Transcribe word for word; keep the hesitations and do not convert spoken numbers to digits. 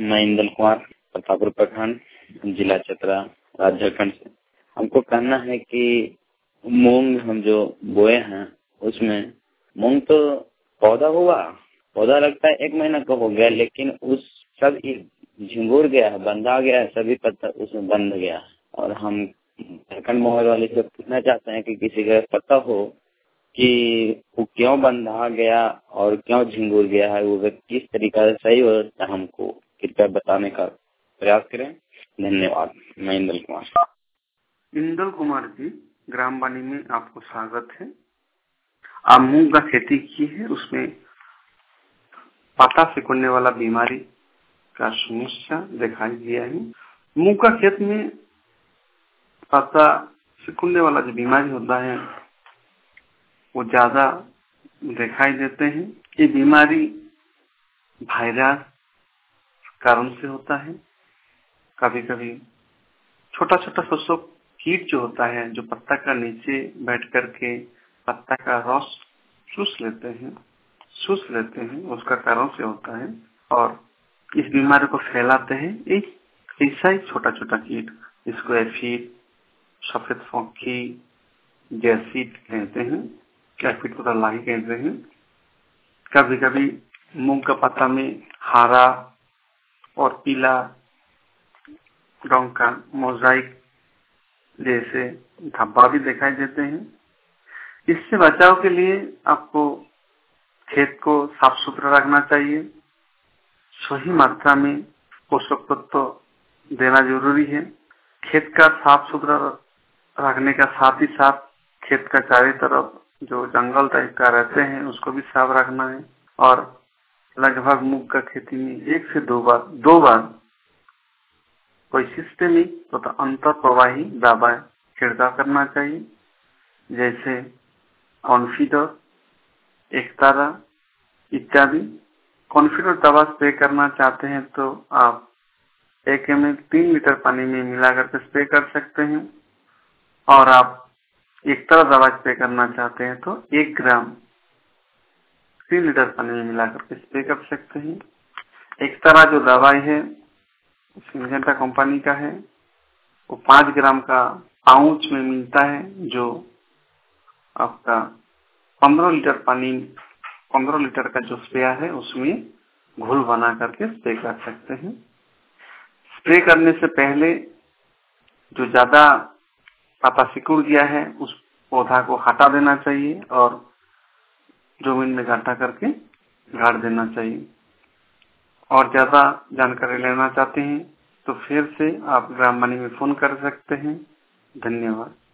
मैं इंदल कुमार, प्रतापपुर प्रखंड, जिला चतरा, राज्य झारखंड से। हमको कहना है कि मूंग हम जो बोए हैं उसमें मूंग तो पौधा हुआ, पौधा लगता है एक महीना का हो गया, लेकिन उस सब झिंगुर गया है, बंधा गया है, सभी पत्ता उसमें बंध गया है। और हम झारखंड मोबाइल वाले से पूछना चाहते हैं कि किसी का पता हो कि वो क्यों बंधा गया और क्यों झिंगुर गया है, वो किस तरीका से सही हो, हमको कृपया बताने का प्रयास करें। धन्यवाद। मैं इंदल कुमार। इंदल कुमार जी, ग्राम वाणी में आपको स्वागत है। आप मूंग का खेती की है, उसमें पत्ता सिकुड़ने वाला बीमारी का समस्या दिखाई दिया है। मूंग का खेत में पत्ता सिकुड़ने वाला जो बीमारी होता है वो ज्यादा दिखाई देते हैं। ये बीमारी वायरस कारण से होता है। कभी कभी छोटा छोटा शोषक कीट जो होता है, जो पत्ता का नीचे बैठ करके पत्ता का रस चूस लेते हैं चूस लेते हैं उसका कारण से होता है और इस बीमारी को फैलाते हैं एक ऐसा ही छोटा छोटा कीट, इसको एफिड, सफेद फौंकी, जैसिड कहते हैं, एफिड को लाही कहते हैं। कभी कभी मूंग का पत्ता में हरा और पीला रंग का मोजाइक जैसे धब्बा भी दिखाई देते हैं। इससे बचाव के लिए आपको खेत को साफ सुथरा रखना चाहिए। सही मात्रा में पोषक तत्व देना जरूरी है। खेत का साफ सुथरा रखने का साथ ही साथ खेत का चारों तरफ जो जंगल टाइप का रहते हैं उसको भी साफ रखना है। और लगभग मूंग का खेती में एक से दो बार दो बार कोई सिस्टेमिक तथा तो अंतर प्रवाही दवा छिड़काव करना चाहिए, जैसे कॉन्फिडर, एक्तारा इत्यादि। कॉन्फिडर दवा स्प्रे करना चाहते हैं तो आप एक एम एल तीन लीटर पानी में मिला करके स्प्रे कर सकते हैं। और आप एक्तारा दवा स्प्रे करना चाहते हैं तो एक ग्राम तीन लीटर पानी में मिला करके स्प्रे कर सकते हैं। एक्तारा जो दवाई है सिंजेंटा कंपनी का है, वो पांच ग्राम का पाउच में मिलता है, जो आपका पंद्रह लीटर पानी पंद्रह लीटर का जो स्प्रे है उसमें घोल बना करके स्प्रे कर सकते हैं। स्प्रे करने से पहले जो ज्यादा पत्ता सिकुड़ गया है उस पौधा को हटा देना चाहिए और जमीन में गांठा करके गाड़ देना चाहिए। और ज्यादा जानकारी लेना चाहते हैं तो फिर से आप ग्राम वाणी में फोन कर सकते हैं। धन्यवाद।